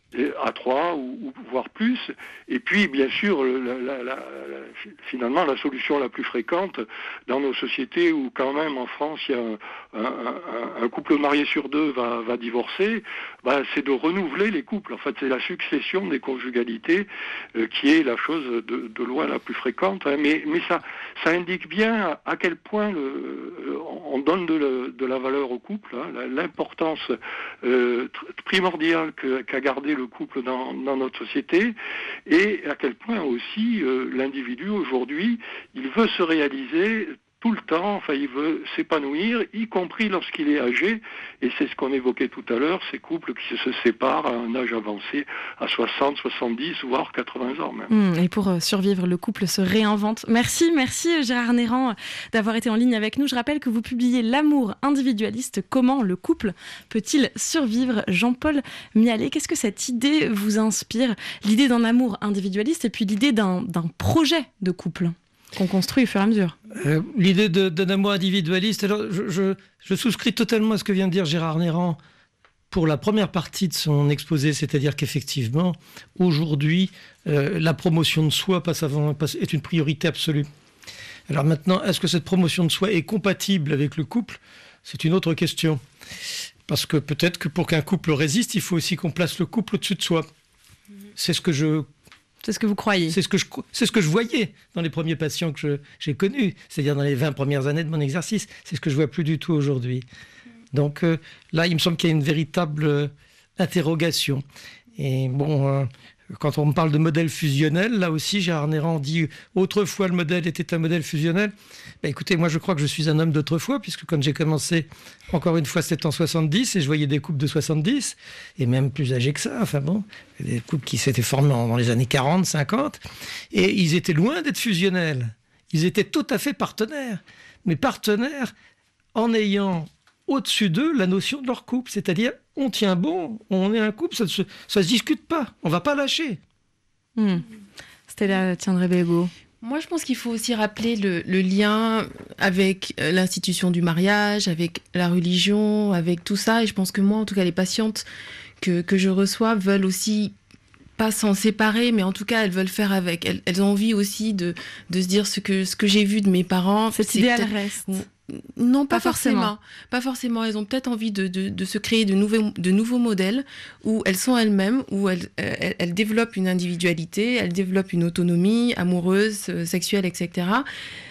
À trois ou, ou voire plus. Et puis, bien sûr, la, la, la, la, finalement, la solution la plus fréquente dans nos sociétés où quand même en France, il y a un, un, un couple marié sur deux va, va divorcer, bah, c'est de renouveler les couples. En fait, c'est la succession des conjugalités euh, qui est la chose de, de loin la plus fréquente. Hein. Mais, mais ça, ça indique bien à quel point le, on donne de, le, de la valeur au couple, hein, l'importance euh, primordiale que, qu'a gardé le couple dans, dans notre société et à quel point aussi euh, l'individu aujourd'hui il veut se réaliser tout le temps, enfin il veut s'épanouir, y compris lorsqu'il est âgé, et c'est ce qu'on évoquait tout à l'heure, ces couples qui se séparent à un âge avancé, à soixante, soixante-dix, voire quatre-vingts ans même. Mmh, et pour survivre, le couple se réinvente. Merci, merci Gérard Néran d'avoir été en ligne avec nous. Je rappelle que vous publiez L'amour individualiste, comment le couple peut-il survivre? Jean-Paul Mialet, qu'est-ce que cette idée vous inspire? L'idée d'un amour individualiste et puis l'idée d'un, d'un projet de couple qu'on construit au fur et à mesure. Euh, l'idée de, d'un amour individualiste, alors je, je, je souscris totalement à ce que vient de dire Gérard Néran pour la première partie de son exposé, c'est-à-dire qu'effectivement, aujourd'hui, euh, la promotion de soi passe avant, passe, est une priorité absolue. Alors maintenant, est-ce que cette promotion de soi est compatible avec le couple? C'est une autre question. Parce que peut-être que pour qu'un couple résiste, il faut aussi qu'on place le couple au-dessus de soi. C'est ce que je... C'est ce que vous croyez. C'est ce que je, c'est ce que je voyais dans les premiers patients que je, j'ai connus, c'est-à-dire dans les vingt premières années de mon exercice. C'est ce que je vois plus du tout aujourd'hui. Donc euh, là, il me semble qu'il y a une véritable euh, interrogation. Et bon, euh, quand on me parle de modèle fusionnel, là aussi, Gérard Néran dit autrefois le modèle était un modèle fusionnel. Ben, écoutez, moi je crois que je suis un homme d'autrefois, puisque quand j'ai commencé, encore une fois, c'était en soixante-dix, et je voyais des couples de soixante-dix, et même plus âgés que ça, enfin bon, des couples qui s'étaient formés dans les années quarante, cinquante, et ils étaient loin d'être fusionnels. Ils étaient tout à fait partenaires, mais partenaires en ayant au-dessus d'eux la notion de leur couple, c'est-à-dire on tient bon, on est un couple, ça ne se, ça se discute pas, on va pas lâcher. Mmh. Stella Tiendré-Bégaud. Moi, je pense qu'il faut aussi rappeler le, le lien avec l'institution du mariage, avec la religion, avec tout ça. Et je pense que moi, en tout cas, les patientes que, que je reçois veulent aussi pas s'en séparer, mais en tout cas, elles veulent faire avec. Elles, elles ont envie aussi de, de se dire ce que, ce que j'ai vu de mes parents. Cette idéal reste. Non, pas, pas forcément. forcément. Pas forcément. Elles ont peut-être envie de, de, de se créer de nouveaux, de nouveaux modèles où elles sont elles-mêmes, où elles, elles, elles développent une individualité, elles développent une autonomie amoureuse, sexuelle, et cetera.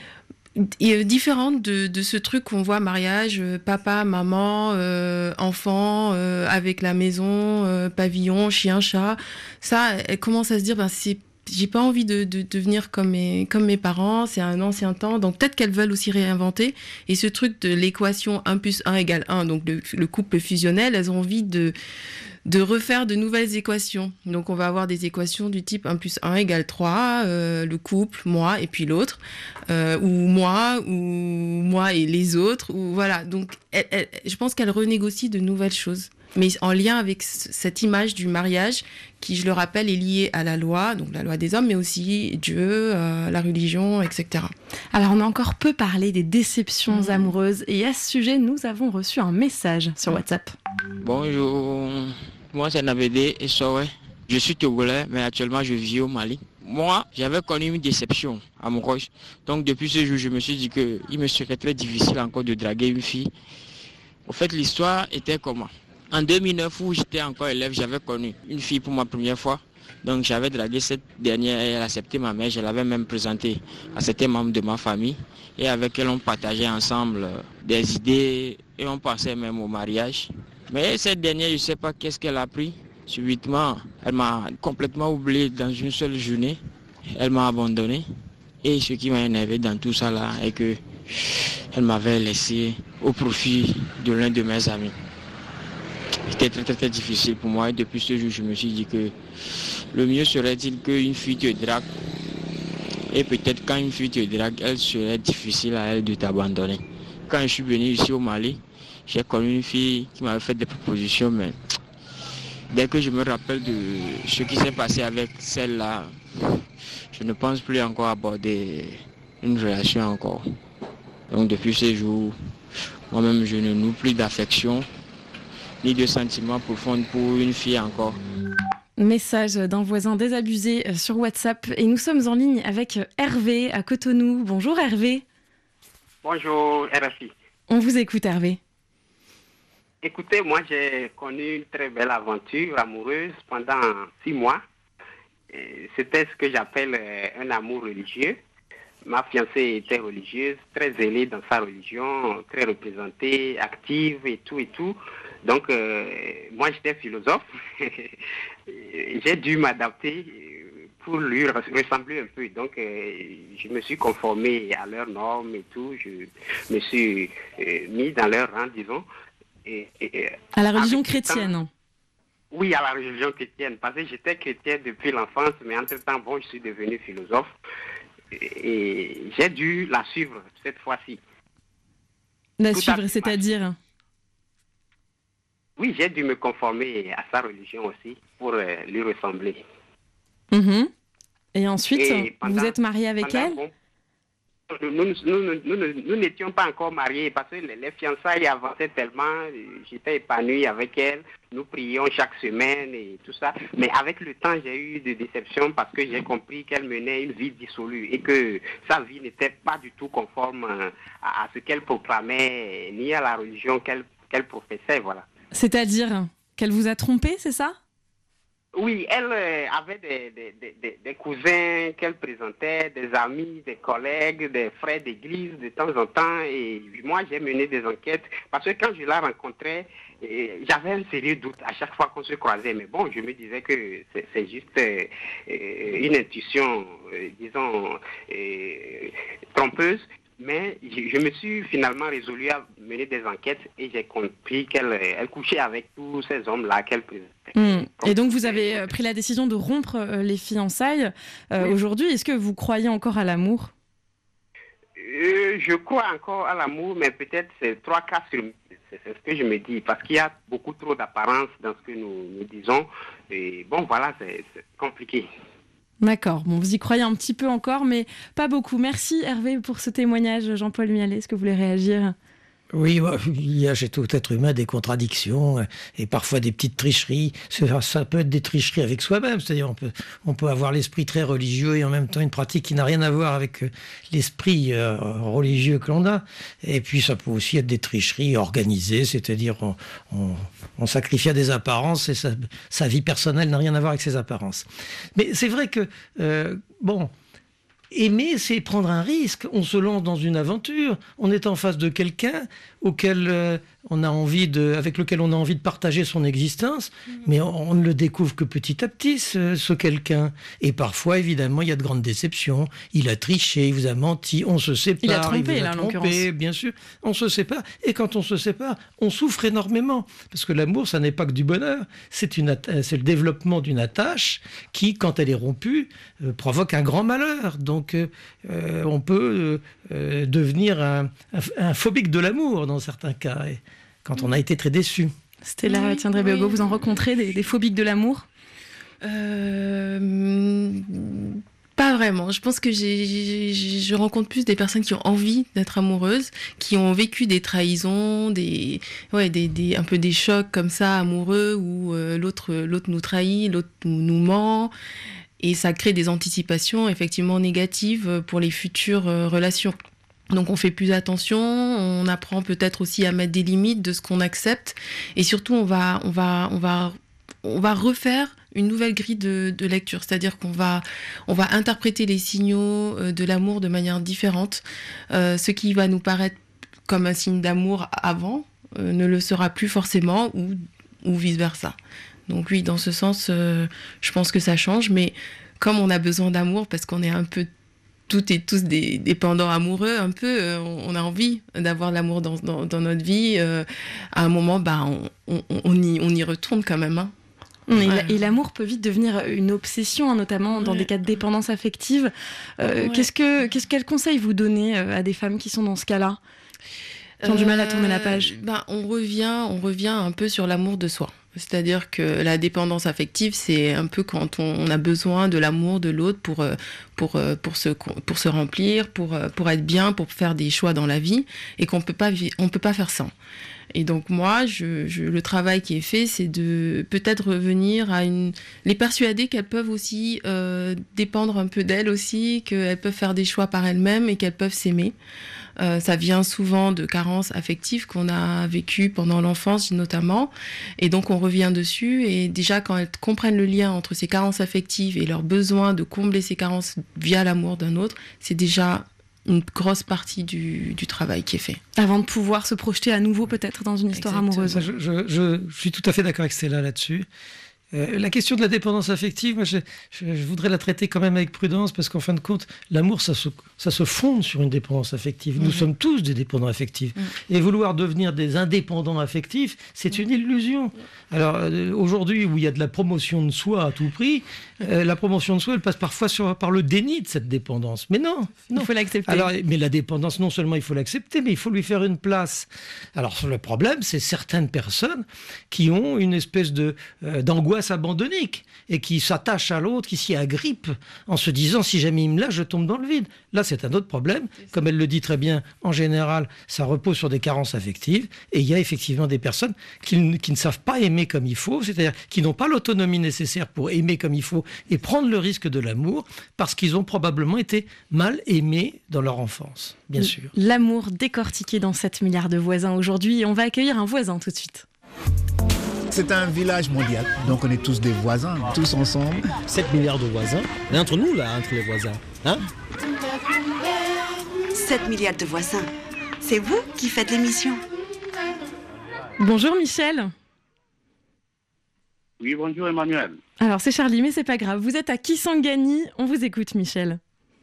Et différente de, de ce truc qu'on voit, mariage, papa, maman, euh, enfant, euh, avec la maison, euh, pavillon, chien, chat. Ça, elles commencent à se dire, ben, c'est j'ai pas envie de, de, de devenir comme mes, comme mes parents, c'est un ancien temps, donc peut-être qu'elles veulent aussi réinventer. Et ce truc de l'équation un plus un égale un, donc le, le couple fusionnel, elles ont envie de, de refaire de nouvelles équations. Donc on va avoir des équations du type un plus un égale trois, euh, le couple, moi et puis l'autre, euh, ou moi, ou moi et les autres, ou voilà. Donc elle, elle, je pense qu'elles renégocient de nouvelles choses, mais en lien avec cette image du mariage qui, je le rappelle, est liée à la loi, donc la loi des hommes, mais aussi Dieu, euh, la religion, et cetera. Alors, on a encore peu parlé des déceptions mmh. amoureuses, et à ce sujet, nous avons reçu un message sur WhatsApp. Bonjour, moi c'est Nabédé et Sowe. Je suis togolais, mais actuellement je vis au Mali. Moi, j'avais connu une déception amoureuse. Donc depuis ce jour, je me suis dit qu'il me serait très difficile encore de draguer une fille. Au fait, l'histoire était comment? En deux mille neuf, où j'étais encore élève, j'avais connu une fille pour ma première fois. Donc j'avais dragué cette dernière et elle a accepté ma mère. Je l'avais même présentée à certains membres de ma famille. Et avec elle, on partageait ensemble des idées et on pensait même au mariage. Mais cette dernière, je ne sais pas qu'est-ce qu'elle a pris. Subitement, elle m'a complètement oublié dans une seule journée. Elle m'a abandonné. Et ce qui m'a énervé dans tout ça là est que elle m'avait laissé au profit de l'un de mes amis. C'était très, très très difficile pour moi et depuis ce jour, je me suis dit que le mieux serait-il qu'une fille te drague. Et peut-être quand une fille te drague, elle serait difficile à elle de t'abandonner. Quand je suis venu ici au Mali, j'ai connu une fille qui m'avait fait des propositions, mais dès que je me rappelle de ce qui s'est passé avec celle-là, je ne pense plus encore aborder une relation encore. Donc depuis ces jours, moi-même je ne noue plus d'affection ni de sentiments profonds pour une fille encore. Message d'un voisin désabusé sur WhatsApp et nous sommes en ligne avec Hervé à Cotonou. Bonjour Hervé. Bonjour R F I. On vous écoute Hervé. Écoutez, moi j'ai connu une très belle aventure amoureuse pendant six mois. C'était ce que j'appelle un amour religieux. Ma fiancée était religieuse, très zélée dans sa religion, très représentée, active et tout et tout. Donc, euh, moi j'étais philosophe. J'ai dû m'adapter pour lui ressembler un peu. Donc, euh, je me suis conformé à leurs normes et tout. Je me suis euh, mis dans leur rang, disons. Et, et, à la religion chrétienne. Temps, oui, à la religion chrétienne, parce que j'étais chrétien depuis l'enfance, mais entre-temps, bon, je suis devenu philosophe. Et, et j'ai dû la suivre cette fois-ci. La Tout suivre, c'est-à-dire? Oui, j'ai dû me conformer à sa religion aussi, pour euh, lui ressembler. Mmh. Et ensuite, et pendant, vous êtes marié avec elle? Bon, Nous, nous, nous, nous, nous n'étions pas encore mariés parce que les, les fiançailles avançaient tellement, j'étais épanoui avec elle, nous prions chaque semaine et tout ça. Mais avec le temps, j'ai eu des déceptions parce que j'ai compris qu'elle menait une vie dissolue et que sa vie n'était pas du tout conforme à, à ce qu'elle proclamait, ni à la religion qu'elle qu'elle professait, voilà. C'est-à-dire qu'elle vous a trompé, c'est ça? Oui, elle euh, avait des, des, des, des cousins qu'elle présentait, des amis, des collègues, des frères d'église de temps en temps. Et moi, j'ai mené des enquêtes parce que quand je la rencontrais, euh, j'avais un sérieux doute à chaque fois qu'on se croisait. Mais bon, je me disais que c'est, c'est juste euh, une intuition, euh, disons, euh, trompeuse. Mais je, je me suis finalement résolu à mener des enquêtes et j'ai compris qu'elle elle couchait avec tous ces hommes-là qu'elle présentait. Mmh. Et donc vous avez pris la décision de rompre euh, les fiançailles. Euh, oui. Aujourd'hui, est-ce que vous croyez encore à l'amour? euh, Je crois encore à l'amour, mais peut-être c'est trois cas sur mille. C'est, c'est ce que je me dis, parce qu'il y a beaucoup trop d'apparence dans ce que nous, nous disons. Et bon, voilà, c'est, c'est compliqué. D'accord, bon, vous y croyez un petit peu encore, mais pas beaucoup. Merci Hervé pour ce témoignage. Jean-Paul Mialet, est-ce que vous voulez réagir? Oui, il y a chez tout être humain des contradictions et parfois des petites tricheries. Ça, ça peut être des tricheries avec soi-même, c'est-à-dire on peut, on peut avoir l'esprit très religieux et en même temps une pratique qui n'a rien à voir avec l'esprit euh, religieux que l'on a. Et puis ça peut aussi être des tricheries organisées, c'est-à-dire on, on, on sacrifie à des apparences et sa, sa vie personnelle n'a rien à voir avec ses apparences. Mais c'est vrai que, euh, bon... aimer, c'est prendre un risque. On se lance dans une aventure. On est en face de quelqu'un auquel euh, on a envie de, avec lequel on a envie de partager son existence, mmh. mais on, on ne le découvre que petit à petit, ce, ce quelqu'un. Et parfois, évidemment, il y a de grandes déceptions. Il a triché, il vous a menti, on se sépare. Il a trompé, il vous a là, trompé, en l'occurrence. Bien sûr, on se sépare. Et quand on se sépare, on souffre énormément. Parce que l'amour, ça n'est pas que du bonheur. C'est, une atta- c'est le développement d'une attache qui, quand elle est rompue, euh, provoque un grand malheur. Donc, euh, euh, on peut euh, devenir un, un, un phobique de l'amour dans certains cas, et quand on a été très déçu. Stella oui, Tiendré-Béago, oui. Vous en rencontrez des, des phobiques de l'amour? euh, Pas vraiment. Je pense que j'ai, j'ai, je rencontre plus des personnes qui ont envie d'être amoureuses, qui ont vécu des trahisons, des, ouais, des, des, un peu des chocs comme ça, amoureux, où euh, l'autre, l'autre nous trahit, l'autre nous, nous ment. Et ça crée des anticipations effectivement négatives pour les futures euh, relations. Donc on fait plus attention, on apprend peut-être aussi à mettre des limites de ce qu'on accepte. Et surtout, on va, on va, on va, on va refaire une nouvelle grille de, de lecture, c'est-à-dire qu'on va, on va interpréter les signaux de l'amour de manière différente. Euh, ce qui va nous paraître comme un signe d'amour avant euh, ne le sera plus forcément, ou, ou vice-versa. Donc oui, dans ce sens, euh, je pense que ça change, mais comme on a besoin d'amour, parce qu'on est un peu toutes et tous des dépendants amoureux, un peu, euh, on a envie d'avoir l'amour dans, dans, dans notre vie, euh, à un moment, bah, on, on, on, y, on y retourne quand même, hein. Et, ouais. Et l'amour peut vite devenir une obsession, hein, notamment dans ouais. des cas de dépendance affective. Euh, ouais. qu'est-ce que, qu'est-ce, quel conseil vous donnez à des femmes qui sont dans ce cas-là, qui ont euh, du mal à tourner la page? Ben, on revient, on revient un peu sur l'amour de soi. C'est-à-dire que la dépendance affective, c'est un peu quand on a besoin de l'amour de l'autre pour, pour, pour, se, pour se remplir, pour, pour être bien, pour faire des choix dans la vie, et qu'on peut pas, on peut pas faire sans. Et donc moi, je, je, le travail qui est fait, c'est de peut-être revenir à une... les persuader qu'elles peuvent aussi euh, dépendre un peu d'elles aussi, qu'elles peuvent faire des choix par elles-mêmes et qu'elles peuvent s'aimer. Euh, ça vient souvent de carences affectives qu'on a vécues pendant l'enfance notamment. Et donc on revient dessus. Et déjà, quand elles comprennent le lien entre ces carences affectives et leur besoin de combler ces carences via l'amour d'un autre, c'est déjà une grosse partie du, du travail qui est fait. Avant de pouvoir se projeter à nouveau peut-être dans une histoire Exactement. amoureuse. Je, je, je, je suis tout à fait d'accord avec Stella là-dessus. Euh, la question de la dépendance affective, moi, je, je, je voudrais la traiter quand même avec prudence, parce qu'en fin de compte, l'amour, ça se, ça se fonde sur une dépendance affective. Nous mmh. sommes tous des dépendants affectifs. Mmh. Et vouloir devenir des indépendants affectifs, c'est mmh. une illusion. Alors, euh, aujourd'hui, où il y a de la promotion de soi à tout prix, euh, la promotion de soi, elle passe parfois sur, par le déni de cette dépendance. Mais non, non. Il faut l'accepter. Alors, mais la dépendance, non seulement il faut l'accepter, mais il faut lui faire une place. Alors, le problème, c'est certaines personnes qui ont une espèce de, euh, d'angoisse abandonnique et qui s'attache à l'autre, qui s'y agrippe en se disant si jamais il me lâche, je tombe dans le vide. Là, c'est un autre problème. Comme elle le dit très bien, en général, ça repose sur des carences affectives, et il y a effectivement des personnes qui, qui ne savent pas aimer comme il faut, c'est-à-dire qui n'ont pas l'autonomie nécessaire pour aimer comme il faut et prendre le risque de l'amour parce qu'ils ont probablement été mal aimés dans leur enfance, bien sûr. L'amour décortiqué dans sept milliards de voisins aujourd'hui. On va accueillir un voisin tout de suite. C'est un village mondial, donc on est tous des voisins, tous ensemble. sept milliards de voisins, et entre nous là, entre les voisins, hein? sept milliards de voisins, c'est vous qui faites l'émission. Bonjour Michel. Oui, bonjour Emmanuel. Alors c'est Charlie, mais c'est pas grave, vous êtes à Kisangani, on vous écoute Michel.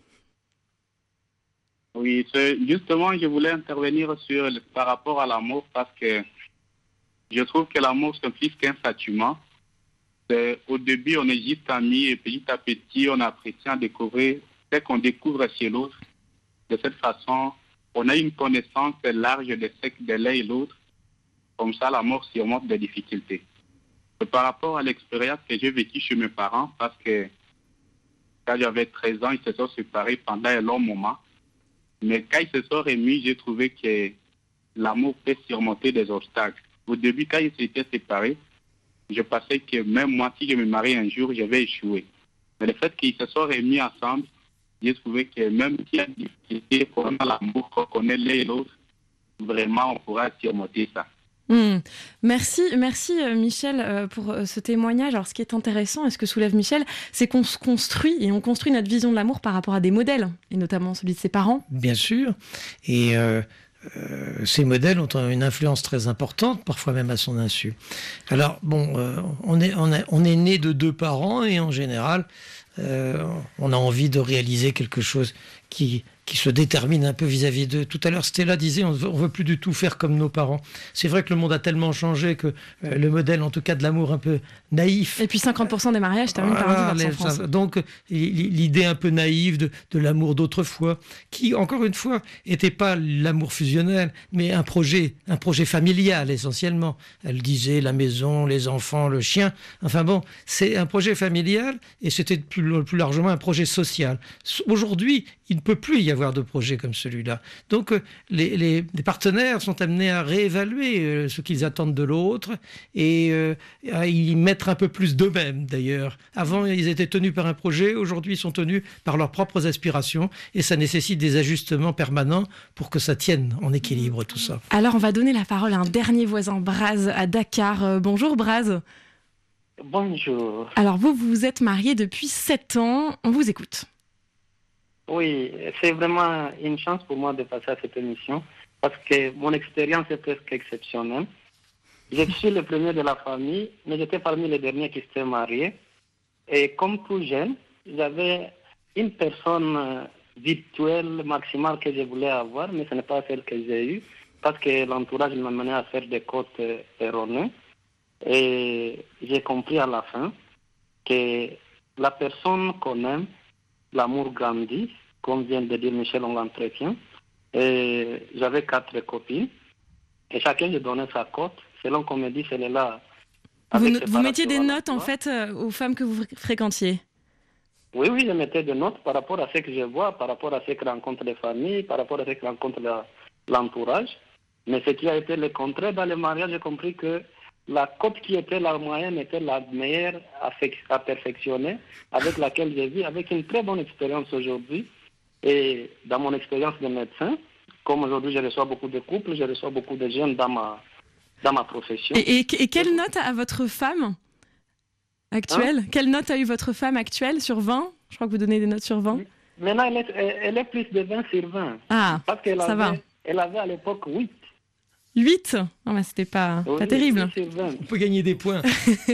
Oui, c'est justement, je voulais intervenir sur, par rapport à l'amour, parce que je trouve que l'amour, c'est plus qu'un sentiment. C'est, au début, on est juste amis et petit à petit, on apprécie à découvrir ce qu'on découvre chez l'autre. De cette façon, on a une connaissance large de ce que de l'un et l'autre. Comme ça, l'amour surmonte des difficultés. Et par rapport à l'expérience que j'ai vécue chez mes parents, parce que quand j'avais treize ans, ils se sont séparés pendant un long moment. Mais quand ils se sont remis, j'ai trouvé que l'amour peut surmonter des obstacles. Au début, quand ils s'étaient séparés, je pensais que même moi, si je me marie un jour, je vais échouer. Mais le fait qu'ils se sont remis ensemble, j'ai trouvé que même s'il y a des difficultés, qu'on a l'amour, qu'on connaît l'un et l'autre, vraiment, on pourra surmonter ça. Mmh. Merci, merci Michel pour ce témoignage. Alors ce qui est intéressant et ce que soulève Michel, c'est qu'on se construit et on construit notre vision de l'amour par rapport à des modèles, et notamment celui de ses parents. Bien sûr, et... Euh... Euh, ces modèles ont une influence très importante, parfois même à son insu. Alors, bon, euh, on est, on est, on est né de deux parents et en général, euh, on a envie de réaliser quelque chose qui qui se déterminent un peu vis-à-vis d'eux. Tout à l'heure, Stella disait, on ne veut plus du tout faire comme nos parents. C'est vrai que le monde a tellement changé que euh, le modèle, en tout cas, de l'amour un peu naïf. Et puis cinquante pour cent des mariages terminent Voilà, par un les- divorce en France. ça- donc l'idée un peu naïve de, de l'amour d'autrefois, qui encore une fois n'était pas l'amour fusionnel, mais un projet, un projet familial essentiellement. Elle disait la maison, les enfants, le chien. Enfin bon, c'est un projet familial et c'était plus, plus largement un projet social. Aujourd'hui, il ne peut plus y avoir de projet comme celui-là. Donc euh, les, les- les partenaires sont amenés à réévaluer euh, ce qu'ils attendent de l'autre et euh, à y mettre un peu plus d'eux-mêmes d'ailleurs. Avant, ils étaient tenus par un projet, aujourd'hui, ils sont tenus par leurs propres aspirations et ça nécessite des ajustements permanents pour que ça tienne en équilibre tout ça. Alors, on va donner la parole à un dernier voisin, Braz, à Dakar. Euh, bonjour, Braz. Bonjour. Alors, vous, vous vous êtes marié depuis sept ans. On vous écoute. Oui, c'est vraiment une chance pour moi de passer à cette émission parce que mon expérience est presque exceptionnelle. Je suis le premier de la famille, mais j'étais parmi les derniers qui s'étaient mariés. Et comme tout jeune, j'avais une personne euh, virtuelle maximale que je voulais avoir, mais ce n'est pas celle que j'ai eue parce que l'entourage m'a mené à faire des cotes euh, erronées. Et j'ai compris à la fin que la personne qu'on aime, l'amour grandit, comme vient de dire Michel en l'entretien. Et j'avais quatre copines. Et chacun je donnait sa cote, selon qu'on me dit celle-là. Vous, avec no- vous mettiez des séparation, notes, en fait, euh, aux femmes que vous fr- fréquentiez. Oui, oui, je mettais des notes par rapport à ce que je vois, par rapport à ce que rencontrent les familles, par rapport à ce que rencontre la- l'entourage. Mais ce qui a été le contraire dans le mariage, j'ai compris que la cote qui était la moyenne était la meilleure à, fec- à perfectionner, avec laquelle j'ai vu, avec une très bonne expérience aujourd'hui. Et dans mon expérience de médecin, comme aujourd'hui je reçois beaucoup de couples, je reçois beaucoup de jeunes dans ma, dans ma profession. Et, et- et quelle note a votre femme actuelle Hein Quelle note a eu votre femme actuelle sur vingt? Je crois que vous donnez des notes sur vingt. Maintenant, elle est, elle- elle est plus de vingt sur vingt. Ah, Parce qu'elle ça avait, va. elle avait à l'époque huit. huit? Non, mais c'était pas, Oui, pas terrible. huit sur vingt. On peut gagner des points.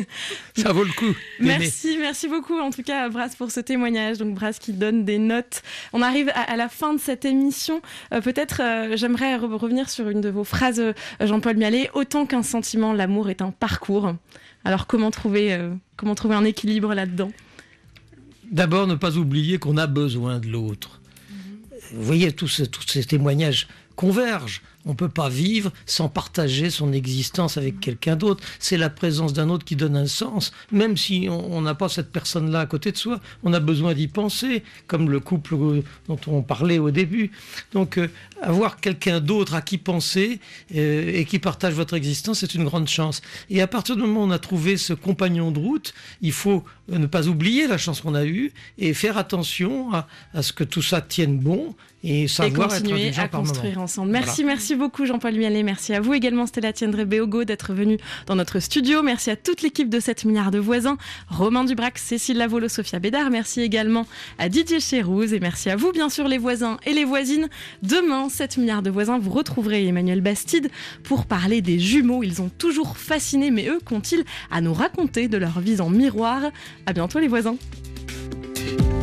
Ça vaut le coup. d'aimer. Merci, merci beaucoup en tout cas Braz pour ce témoignage. Donc Braz qui donne des notes. On arrive à, à la fin de cette émission. Euh, peut-être euh, j'aimerais re- revenir sur une de vos phrases, euh, Jean-Paul Mialet. Autant qu'un sentiment, l'amour est un parcours. Alors comment trouver, euh, comment trouver un équilibre là-dedans? D'abord, ne pas oublier qu'on a besoin de l'autre. Vous voyez, tous ces, tous ces témoignages convergent. On ne peut pas vivre sans partager son existence avec quelqu'un d'autre. C'est la présence d'un autre qui donne un sens. Même si on on n'a pas cette personne-là à côté de soi, on a besoin d'y penser, comme le couple dont on parlait au début. Donc, euh, avoir quelqu'un d'autre à qui penser euh, et qui partage votre existence, c'est une grande chance. Et à partir du moment où on a trouvé ce compagnon de route, il faut euh, ne pas oublier la chance qu'on a eue et faire attention à, à ce que tout ça tienne bon et Et savoir être continuer indulgent à par construire moment. ensemble. Merci, Voilà. merci beaucoup Jean-Paul Mialet. Merci à vous également Stella Tiendre-Béogo d'être venue dans notre studio. Merci à toute l'équipe de sept milliards de voisins. Romain Dubrac, Cécile Lavolo, Sophia Bédard. Merci également à Didier Chérouz et merci à vous bien sûr les voisins et les voisines. Demain, sept milliards de voisins, vous retrouverez Emmanuel Bastide pour parler des jumeaux. Ils ont toujours fasciné, mais eux, qu'ont-ils à nous raconter de leur vie en miroir? À bientôt les voisins.